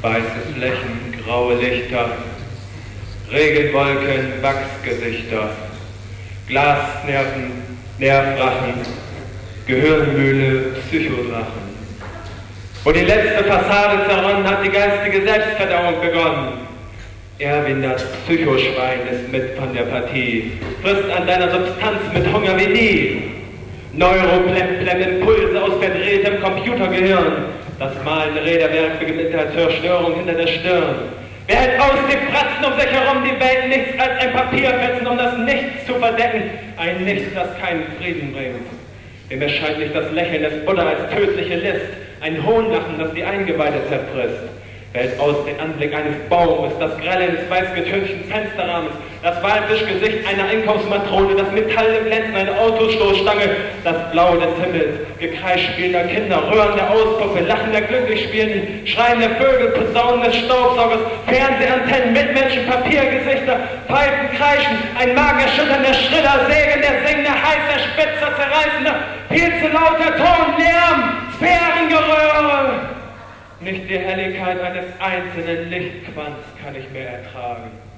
Weiße Flächen, graue Lichter, Regenwolken, Wachsgesichter, Glasnerven, Nervrachen, Gehirnmühle, Psychodrachen. Wo die letzte Fassade zerronnen, hat die geistige Selbstverdauung begonnen. Erwin, das Psychoschwein, ist mit von der Partie, frisst an deiner Substanz mit Hunger wie nie. Neuroplemplem-Impulse aus verdrehtem Computergehirn. Das malende Räderwerk beginnt mit der Zerstörung hinter der Stirn. Wer hält aus, die Fratzen um sich herum, die Welt nichts als ein Papierfetzen, um das Nichts zu verdecken. Ein Nichts, das keinen Frieden bringt. Dem erscheint nicht das Lächeln des Buddha als tödliche List, ein Hohnlachen, das die Eingeweide zerfrisst. Wählt aus den Anblick eines Baumes, das Grelle des weißgetünchten Fensterrahmens, das Walfischgesicht einer Einkaufsmatrone, das Metall im Glänzen einer Autostoßstange, das Blau des Himmels, Gekreisch spielender Kinder, Röhren der Auspuffe, Lachen der glücklich Spielenden, Schreien der Vögel, Posaunen des Staubsaugers, Fernsehantennen, Mitmenschen, Papiergesichter, Pfeifen, Kreischen, ein magerschütternder Schriller, Sägen, der singende, heißer, spitzer, zerreißender, viel zu lauter Ton, Lärm, Sphärengeröhre. Nicht die Helligkeit eines einzelnen Lichtquants kann ich mehr ertragen.